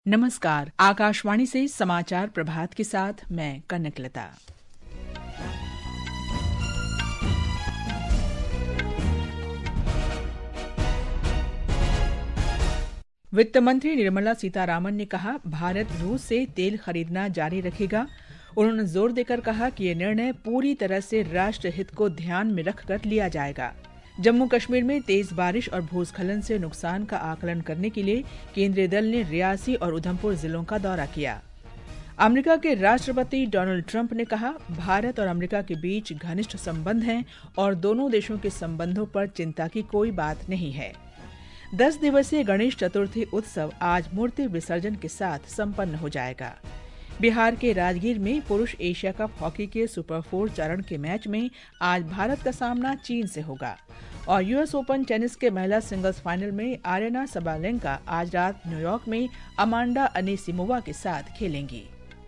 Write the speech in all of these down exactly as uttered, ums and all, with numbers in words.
नमस्कार, आकाशवाणी से समाचार प्रभात के साथ मैं कनकलता। वित्त मंत्री निर्मला सीतारामन ने कहा, भारत रूस से तेल खरीदना जारी रखेगा। उन्होंने जोर देकर कहा कि यह निर्णय पूरी तरह से राष्ट्र हित को ध्यान में रखकर लिया जाएगा। जम्मू कश्मीर में तेज बारिश और भूस्खलन से नुकसान का आकलन करने के लिए केंद्रीय दल ने रियासी और उधमपुर जिलों का दौरा किया। अमेरिका के राष्ट्रपति डोनाल्ड ट्रंप ने कहा, भारत और अमेरिका के बीच घनिष्ठ संबंध हैं और दोनों देशों के संबंधों पर चिंता की कोई बात नहीं है। दस दिवसीय गणेश चतुर्थी उत्सव आज मूर्ति विसर्जन के साथ संपन्न हो जाएगा। बिहार के राजगीर में पुरुष एशिया कप हॉकी के सुपर फोर चरण के मैच में आज भारत का सामना चीन से होगा और यूएस ओपन टेनिस के महिला सिंगल्स फाइनल में आर्यना सबालेंका आज रात न्यूयॉर्क में अमांडा अनीसिमोवा के साथ खेलेंगी।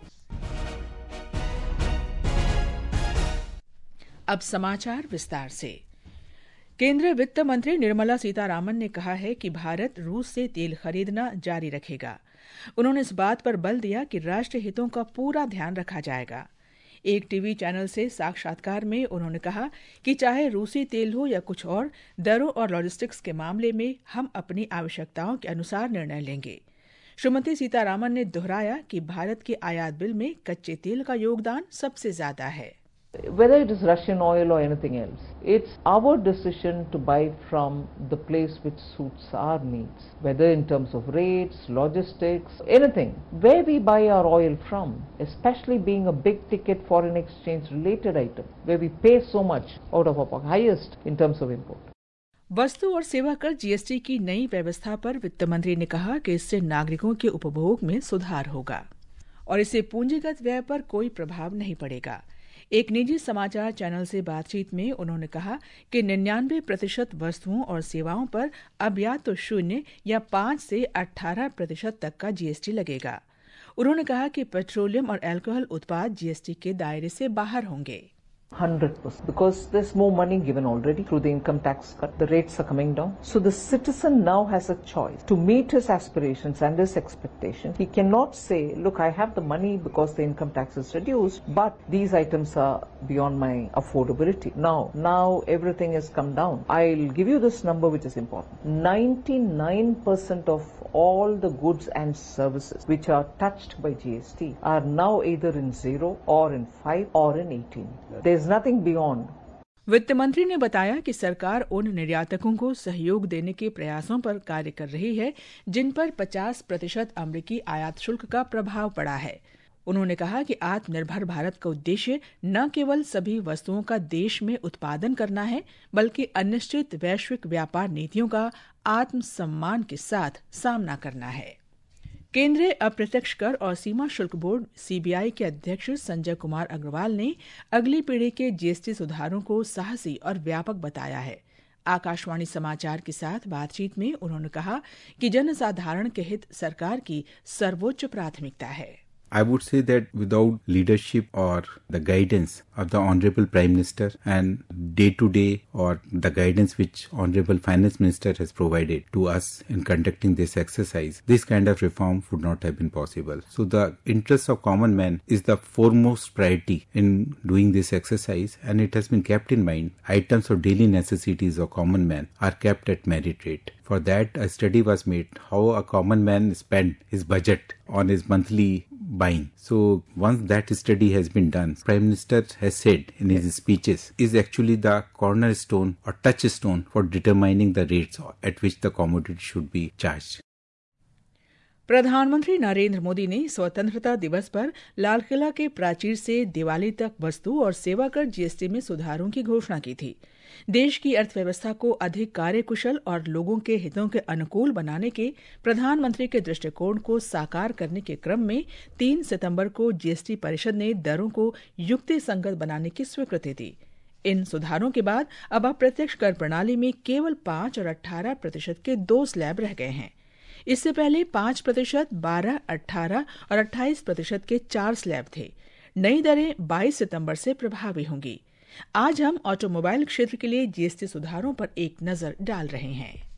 अब समाचार विस्तार से। केंद्रीय वित्त मंत्री निर्मला सीतारामन ने कहा है कि भारत रूस से तेल खरीदना जारी रखेगा। उन्होंने इस बात पर बल दिया कि राष्ट्रीय हितों का पूरा ध्यान रखा जाएगा। एक टीवी चैनल से साक्षात्कार में उन्होंने कहा कि चाहे रूसी तेल हो या कुछ और, दरों और लॉजिस्टिक्स के मामले में हम अपनी आवश्यकताओं के अनुसार निर्णय लेंगे। श्रीमती सीतारामन ने दोहराया कि भारत के आयात बिल में कच्चे तेल का योगदान सबसे ज्यादा है। Whether it is Russian oil or anything else, it's our decision to buy from the place which suits our needs, whether in terms of rates, logistics, anything. Where we buy our oil from, especially being a big ticket foreign exchange related item, where we pay so much out of our pocket, highest in terms of import. वस्तु और सेवा कर GST की नई व्यवस्था पर वित्त मंत्री ने कहा कि इससे नागरिकों के उपभोग में सुधार होगा और इससे पूंजीगत व्यय पर कोई प्रभाव नहीं पड़ेगा। एक निजी समाचार चैनल से बातचीत में उन्होंने कहा कि निन्यानवे प्रतिशत वस्तुओं और सेवाओं पर अब या तो शून्य या पाँच से अठारह प्रतिशत तक का जीएसटी लगेगा। उन्होंने कहा कि पेट्रोलियम और अल्कोहल उत्पाद जीएसटी के दायरे से बाहर होंगे। one hundred percent because there's more money given already through the income tax cut. The rates are coming down. So the citizen now has a choice to meet his aspirations and his expectations. He cannot say, look, I have the money because the income tax is reduced, but these items are beyond my affordability. Now, now everything has come down. I'll give you this number which is important. ninety-nine percent of all the goods and services which are touched by G S T are now either in zero or in five or in eighteen. There's nothing beyond. वित्त मंत्री ने बताया कि सरकार उन निर्यातकों को सहयोग देने के प्रयासों पर कार्य कर रही है जिन पर पचास प्रतिशत अमेरिकी आयात शुल्क का प्रभाव पड़ा है। उन्होंने कहा कि आत्मनिर्भर भारत का उद्देश्य न केवल सभी वस्तुओं का देश में उत्पादन करना है, बल्कि अनिश्चित वैश्विक व्यापार नीतियों का आत्मसम्मान के साथ सामना करना है। केंद्रीय अप्रत्यक्ष कर और सीमा शुल्क बोर्ड सीबीआई के अध्यक्ष संजय कुमार अग्रवाल ने अगली पीढ़ी के जीएसटी सुधारों को साहसी और व्यापक बताया है। आकाशवाणी समाचार के साथ बातचीत में उन्होंने कहा कि जनसाधारण के हित सरकार की सर्वोच्च प्राथमिकता है। I would say that without leadership or the guidance of the Honorable Prime Minister and day-to-day or the guidance which Honorable Finance Minister has provided to us in conducting this exercise, this kind of reform would not have been possible. So the interests of common man is the foremost priority in doing this exercise, and it has been kept in mind. Items of daily necessities of common man are kept at merit rate. For that, a study was made how a common man spent his budget on his monthly buying. So once that study has been done, Prime Minister has said in his speeches is actually the cornerstone or touchstone for determining the rates at which the commodity should be charged. प्रधानमंत्री नरेंद्र मोदी ने स्वतंत्रता दिवस पर लाल किला के प्राचीर से दिवाली तक वस्तु और सेवा कर जीएसटी में सुधारों की घोषणा की थी। देश की अर्थव्यवस्था को अधिक कार्यकुशल और लोगों के हितों के अनुकूल बनाने के प्रधानमंत्री के दृष्टिकोण को साकार करने के क्रम में तीन सितंबर को जीएसटी परिषद ने दरों को युक्तिसंगत बनाने की स्वीकृति दी। इन सुधारों के बाद अब अप्रत्यक्ष कर प्रणाली में केवल पाँच और अठारह प्रतिशत के दो स्लैब रह गए हैं। इससे पहले पाँच प्रतिशत, बारह, अठारह और अट्ठाईस प्रतिशत के चार स्लैब थे। नई दरें बाईस सितंबर से प्रभावी होंगी। आज हम ऑटोमोबाइल क्षेत्र के लिए जीएसटी सुधारों पर एक नजर डाल रहे हैं।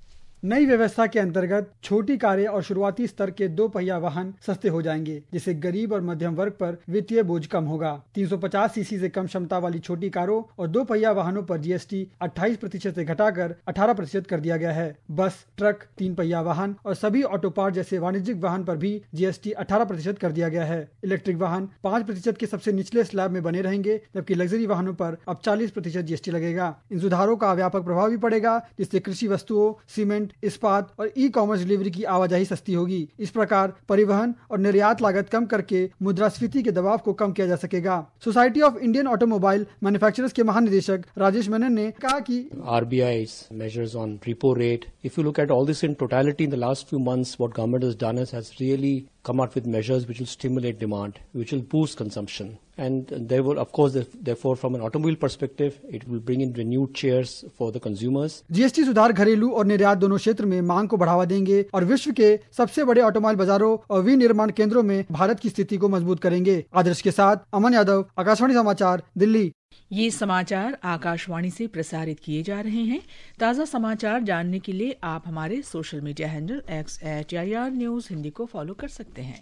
नई व्यवस्था के अंतर्गत छोटी कारें और शुरुआती स्तर के दो पहिया वाहन सस्ते हो जाएंगे, जिससे गरीब और मध्यम वर्ग पर वित्तीय बोझ कम होगा। तीन सौ पचास सीसी से कम क्षमता वाली छोटी कारों और दो पहिया वाहनों पर जीएसटी अट्ठाईस प्रतिशत से घटाकर अठारह प्रतिशत कर दिया गया है। बस, ट्रक, तीन पहिया वाहन और सभी ऑटो पार्ट जैसे वाणिज्यिक वाहन पर भी जीएसटी अठारह प्रतिशत कर दिया गया है। इलेक्ट्रिक वाहन पाँच प्रतिशत के सबसे निचले स्लैब में बने रहेंगे, जबकि लग्जरी वाहनों पर अब चालीस प्रतिशत जीएसटी लगेगा। इन सुधारों का व्यापक प्रभाव भी पड़ेगा, जिससे कृषि वस्तुओं, सीमेंट, इस्पात और ई कॉमर्स डिलीवरी की आवाजाही सस्ती होगी। इस प्रकार परिवहन और निर्यात लागत कम करके मुद्रास्फीति के दबाव को कम किया जा सकेगा। Society of Indian automobile manufacturers के महानिदेशक राजेश मेनन ने कहा कि RBI's measures on repo rate, if you look at all this in totality in the last few months, what government has done is has really come out with measures which will stimulate demand, which will boost consumption. And there will, of course, therefore, from an automobile perspective, it will bring in renewed cheers for the consumers. GST सुधार घरेलू और निर्यात दोनों क्षेत्र में मांग को बढ़ावा देंगे और विश्व के सबसे बड़े ऑटोमोबाइल बाजारों और विनिर्माण केंद्रों में भारत की स्थिति को मजबूत करेंगे। आदर्श के साथ अमन यादव, आकाशवाणी समाचार, दिल्ली। ये समाचार आकाशवाणी से प्रसारित किए जा रहे हैं। ताज़ा समाचार जानने के लिए आप हमारे social media handle X at AIR news Hindi को फॉलो कर सकते हैं।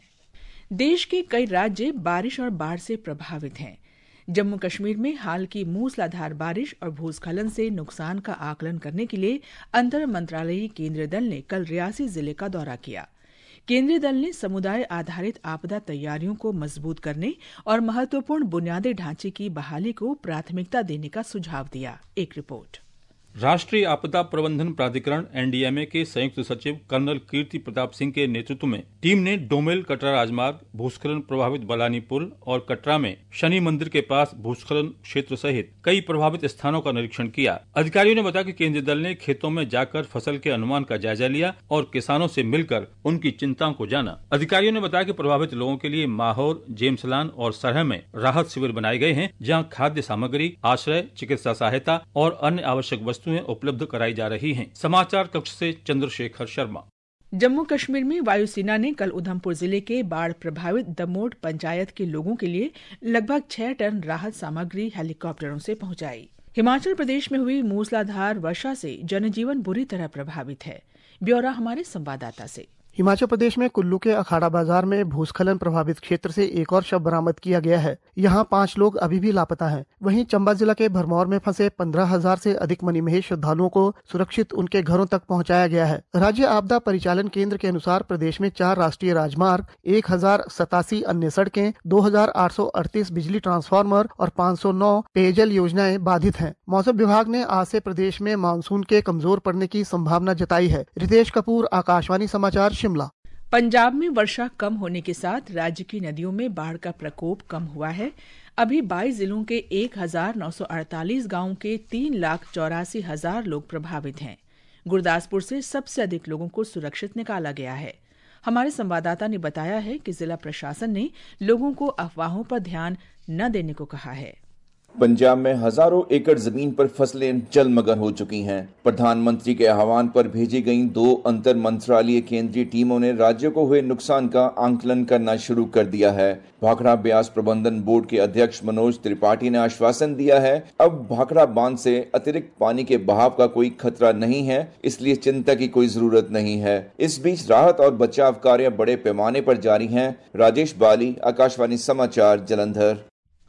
देश के कई राज्य बारिश और बाढ़ से प्रभावित हैं। जम्मू कश्मीर में हाल की मूसलाधार बारिश और भूस्खलन से नुकसान का आकलन करने के लिए अंतर मंत्रालयीय केंद्रीय दल ने कल रियासी जिले का दौरा किया। केंद्रीय दल ने समुदाय आधारित आपदा तैयारियों को मजबूत करने और महत्वपूर्ण बुनियादी ढांचे की बहाली को प्राथमिकता देने का सुझाव दिया। एक रिपोर्ट। राष्ट्रीय आपदा प्रबंधन प्राधिकरण एनडीएमए के संयुक्त सचिव कर्नल कीर्ति प्रताप सिंह के नेतृत्व में टीम ने डोमेल कटरा राजमार्ग, भूस्खलन प्रभावित बलानी पुल और कटरा में शनि मंदिर के पास भूस्खलन क्षेत्र सहित कई प्रभावित स्थानों का निरीक्षण किया। अधिकारियों ने बताया कि केंद्रीय दल ने खेतों में जाकर फसल के अनुमान का जायजा लिया और किसानों से मिलकर उनकी चिंताओं को जाना। अधिकारियों ने बताया कि प्रभावित लोगों के लिए माहौर, जेमसलान और सरह में राहत शिविर बनाए गए हैं, जहाँ खाद्य सामग्री, आश्रय, चिकित्सा सहायता और अन्य आवश्यक वस्तुएं उपलब्ध कराई जा रही हैं। समाचार कक्ष से चंद्रशेखर शर्मा। जम्मू कश्मीर में वायुसेना ने कल उधमपुर जिले के बाढ़ प्रभावित दमोट पंचायत के लोगों के लिए लगभग छह टन राहत सामग्री हेलीकॉप्टरों से पहुंचाई। हिमाचल प्रदेश में हुई मूसलाधार वर्षा से जनजीवन बुरी तरह प्रभावित है। ब्यौरा हमारे संवाददाता से। हिमाचल प्रदेश में कुल्लू के अखाड़ा बाजार में भूस्खलन प्रभावित क्षेत्र से एक और शव बरामद किया गया है। यहाँ पाँच लोग अभी भी लापता हैं। वहीं चंबा जिला के भरमौर में फंसे पंद्रह हजार से अधिक मणिमहेश श्रद्धालुओं को सुरक्षित उनके घरों तक पहुँचाया गया है। राज्य आपदा परिचालन केंद्र के अनुसार प्रदेश में चार राष्ट्रीय राजमार्ग, एक हजार सतासी अन्य सड़कें, दो हजार आठ सौ अड़तीस बिजली ट्रांसफार्मर और पाँच सौ नौ पेयजल योजनाएं बाधित हैं। मौसम विभाग ने आज से प्रदेश में मानसून के कमजोर पड़ने की संभावना जताई है। रितेश कपूर, आकाशवाणी समाचार, शिमला। पंजाब में वर्षा कम होने के साथ राज्य की नदियों में बाढ़ का प्रकोप कम हुआ है। अभी बाईस जिलों के एक हजार नौ सौ अड़तालीस गाँव के तीन लाख चौरासी हजार लोग प्रभावित हैं। गुरदासपुर से सबसे अधिक लोगों को सुरक्षित निकाला गया है। हमारे संवाददाता ने बताया है कि जिला प्रशासन ने लोगों को अफवाहों पर ध्यान न देने को कहा है। पंजाब में हजारों एकड़ जमीन पर फसलें जलमग्न हो चुकी हैं। प्रधानमंत्री के आह्वान पर भेजी गई दो अंतर मंत्रालयीय केंद्रीय टीमों ने राज्यों को हुए नुकसान का आंकलन करना शुरू कर दिया है। भाखड़ा ब्यास प्रबंधन बोर्ड के अध्यक्ष मनोज त्रिपाठी ने आश्वासन दिया है, अब भाखड़ा बांध से अतिरिक्त पानी के बहाव का कोई खतरा नहीं है, इसलिए चिंता की कोई जरूरत नहीं है। इस बीच राहत और बचाव कार्य बड़े पैमाने पर जारी हैं। राजेश बाली, आकाशवाणी समाचार, जलंधर।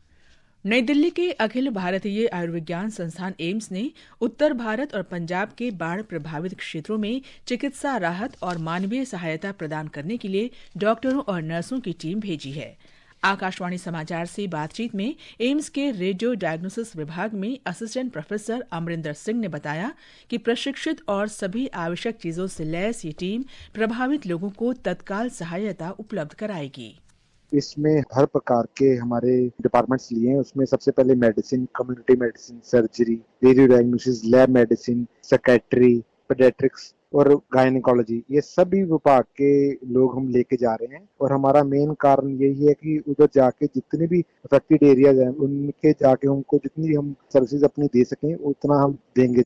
नई दिल्ली के अखिल भारतीय आयुर्विज्ञान संस्थान एम्स ने उत्तर भारत और पंजाब के बाढ़ प्रभावित क्षेत्रों में चिकित्सा राहत और मानवीय सहायता प्रदान करने के लिए डॉक्टरों और नर्सों की टीम भेजी है। आकाशवाणी समाचार से बातचीत में एम्स के रेडियो डायग्नोसिस विभाग में असिस्टेंट प्रोफेसर अमरिंदर सिंह ने बताया कि प्रशिक्षित और सभी आवश्यक चीजों से लैस ये टीम प्रभावित लोगों को तत्काल सहायता उपलब्ध कराएगी। इसमें हर प्रकार के हमारे डिपार्टमेंट्स लिए हैं। उसमें सबसे पहले medicine, community medicine, surgery, radio diagnosis, lab medicine, secretary, paediatrics और गायनेकोलॉजी, ये सभी विभाग के लोग हम लेके जा रहे हैं। और हमारा मेन कारण यही है कि उधर जाके जितने भी अफेक्टेड एरियाज हैं उनके जाके उनको जितनी हम सर्विसेज अपनी दे सकें उतना हम देंगे।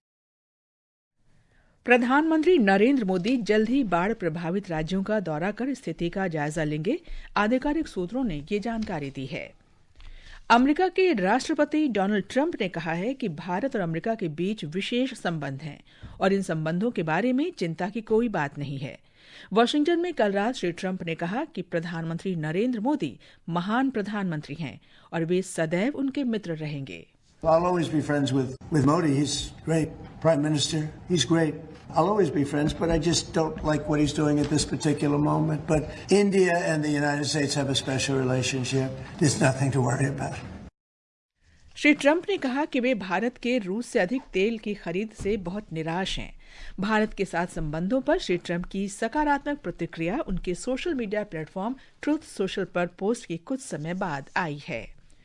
प्रधानमंत्री नरेंद्र मोदी जल्द ही बाढ़ प्रभावित राज्यों का दौरा कर स्थिति का जायजा लेंगे। आधिकारिक सूत्रों ने ये जानकारी दी है। अमेरिका के राष्ट्रपति डोनाल्ड ट्रंप ने कहा है कि भारत और अमेरिका के बीच विशेष संबंध हैं और इन संबंधों के बारे में चिंता की कोई बात नहीं है। वाशिंगटन में कल रात श्री ट्रंप ने कहा कि प्रधानमंत्री नरेंद्र मोदी महान प्रधानमंत्री हैं और वे सदैव उनके मित्र रहेंगे। I'll always be friends with, with Modi. He's great. Prime Minister, he's great. I'll always be friends, but I just don't like what he's doing at this particular moment. But India and the United States have a special relationship. There's nothing to worry about. Shri Trump ने कहा कि वे भारत के रूस से अधिक तेल की खरीद से बहुत निराश हैं। भारत के साथ संबंधों पर श्री ट्रंप की सकारात्मक प्रतिक्रिया उनके social media platform truth social पर पोस्ट के कुछ समय बाद आई है।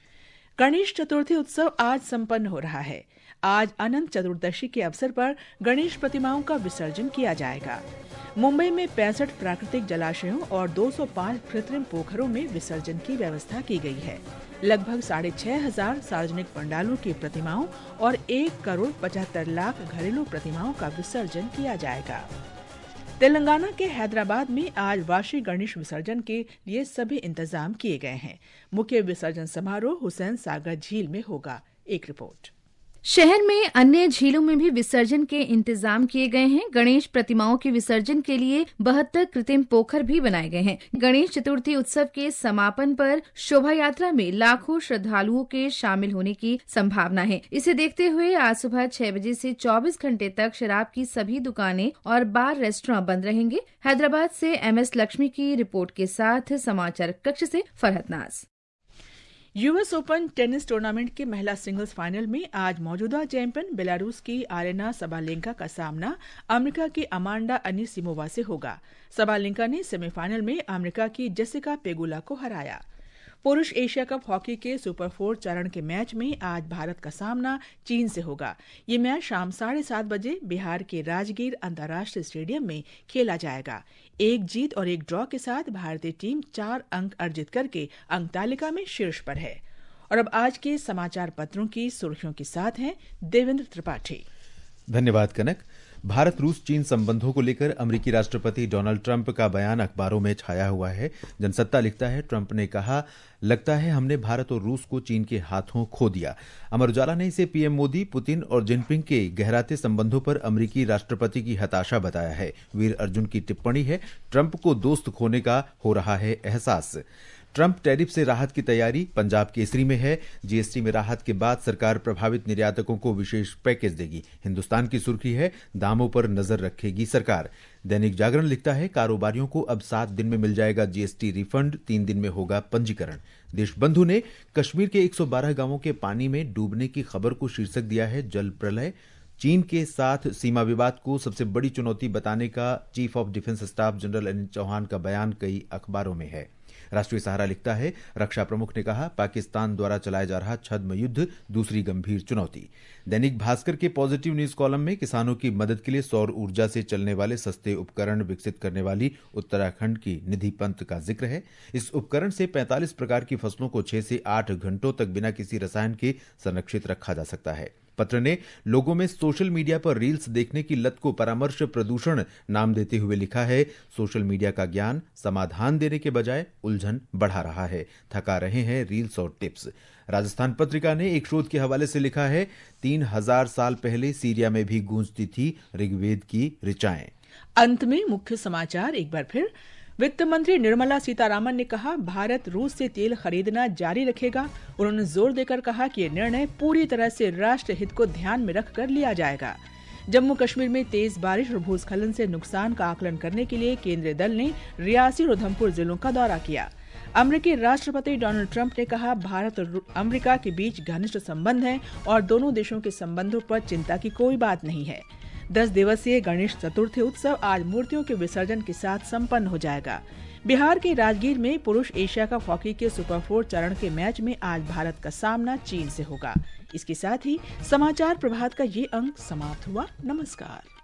गणेश चतुर्थी उत्सव आज संपन्न हो रहा है। आज अनंत चतुर्दशी के अवसर पर गणेश प्रतिमाओं का विसर्जन किया जाएगा। मुंबई में पैंसठ प्राकृतिक जलाशयों और दो सौ पाँच कृत्रिम पोखरों में विसर्जन की व्यवस्था की गई है। लगभग साढ़े छह हजार सार्वजनिक पंडालों की प्रतिमाओं और एक करोड़ पचहत्तर लाख घरेलू प्रतिमाओं का विसर्जन किया जाएगा। तेलंगाना के हैदराबाद में आज वार्षिक गणेश विसर्जन के लिए सभी इंतजाम किए गए हैं। मुख्य विसर्जन समारोह हुसैन सागर झील में होगा। एक रिपोर्ट। शहर में अन्य झीलों में भी विसर्जन के इंतजाम किए गए हैं। गणेश प्रतिमाओं के विसर्जन के लिए बहत्तर कृत्रिम पोखर भी बनाए गए हैं। गणेश चतुर्थी उत्सव के समापन पर शोभा यात्रा में लाखों श्रद्धालुओं के शामिल होने की संभावना है। इसे देखते हुए आज सुबह छह बजे से चौबीस घंटे तक शराब की सभी दुकानें और बार रेस्टोरेंट बंद रहेंगे। हैदराबाद से एम एस लक्ष्मी की रिपोर्ट के साथ समाचार कक्ष से फरहत नाज। यूएस ओपन टेनिस टूर्नामेंट के महिला सिंगल्स फाइनल में आज मौजूदा चैंपियन बेलारूस की आरेना सबालेंका का सामना अमेरिका की अमांडा अनीसिमोवा से होगा। सबालेंका ने सेमीफाइनल में अमेरिका की जेसिका पेगुला को हराया। पुरुष एशिया कप हॉकी के सुपर फोर चरण के मैच में आज भारत का सामना चीन से होगा। ये मैच शाम साढ़े सात बजे बिहार के राजगीर अंतर्राष्ट्रीय स्टेडियम में खेला जाएगा। एक जीत और एक ड्रॉ के साथ भारतीय टीम चार अंक अर्जित करके अंक तालिका में शीर्ष पर है। और अब आज के समाचार पत्रों की सुर्खियों के साथ हैं देवेंद्र त्रिपाठी। धन्यवाद कनक। भारत रूस चीन संबंधों को लेकर अमेरिकी राष्ट्रपति डोनाल्ड ट्रंप का बयान अखबारों में छाया हुआ है। जनसत्ता लिखता है, ट्रंप ने कहा, लगता है हमने भारत और रूस को चीन के हाथों खो दिया। अमर उजाला ने इसे पीएम मोदी, पुतिन और जिनपिंग के गहराते संबंधों पर अमेरिकी राष्ट्रपति की हताशा बताया है। वीर अर्जुन की टिप्पणी है, ट्रंप को दोस्त खोने का हो रहा है एहसास। ट्रंप टैरिफ से राहत की तैयारी, पंजाब केसरी में है, जीएसटी में राहत के बाद सरकार प्रभावित निर्यातकों को विशेष पैकेज देगी। हिंदुस्तान की सुर्खी है, दामों पर नजर रखेगी सरकार। दैनिक जागरण लिखता है, कारोबारियों को अब सात दिन में मिल जाएगा जीएसटी रिफंड, तीन दिन में होगा पंजीकरण। देशबंधु ने कश्मीर के एक सौ बारह गांवों के पानी में डूबने की खबर को शीर्षक दिया है, जल प्रलय। चीन के साथ सीमा विवाद को सबसे बड़ी चुनौती बताने का chief of defence staff general Anil Chauhan का बयान कई अखबारों में है। राष्ट्रीय सहारा लिखता है, रक्षा प्रमुख ने कहा, पाकिस्तान द्वारा चलाया जा रहा छद्म युद्ध दूसरी गंभीर चुनौती। दैनिक भास्कर के पॉजिटिव न्यूज कॉलम में किसानों की मदद के लिए सौर ऊर्जा से चलने वाले सस्ते उपकरण विकसित करने वाली उत्तराखंड की निधि पंत का जिक्र है। इस उपकरण से पैंतालीस प्रकार की फसलों को छह से आठ घंटों तक बिना किसी रसायन के संरक्षित रखा जा सकता है। पत्र ने लोगों में सोशल मीडिया पर रील्स देखने की लत को परामर्श प्रदूषण नाम देते हुए लिखा है, सोशल मीडिया का ज्ञान समाधान देने के बजाय उलझन बढ़ा रहा है, थका रहे हैं रील्स और टिप्स। राजस्थान पत्रिका ने एक शोध के हवाले से लिखा है, तीन हजार साल पहले सीरिया में भी गूंजती थी ऋग्वेद की ऋचाएं। अंत में मुख्य समाचार एक बार फिर। वित्त मंत्री निर्मला सीतारामन ने कहा, भारत रूस से तेल खरीदना जारी रखेगा। उन्होंने जोर देकर कहा कि यह निर्णय पूरी तरह से राष्ट्र हित को ध्यान में रखकर लिया जाएगा। जम्मू कश्मीर में तेज बारिश और भूस्खलन से नुकसान का आकलन करने के लिए केंद्रीय दल ने रियासी और उधमपुर जिलों का दौरा किया। अमेरिकी राष्ट्रपति डोनाल्ड ट्रंप ने कहा, भारत और अमेरिका के बीच घनिष्ठ संबंध हैं और दोनों देशों के संबंधों पर चिंता की कोई बात नहीं है। दस दिवसीय गणेश चतुर्थी उत्सव आज मूर्तियों के विसर्जन के साथ संपन्न हो जाएगा। बिहार के राजगीर में पुरुष एशिया कप हॉकी के सुपर फोर चरण के मैच में आज भारत का सामना चीन से होगा। इसके साथ ही समाचार प्रभात का ये अंक समाप्त हुआ। नमस्कार।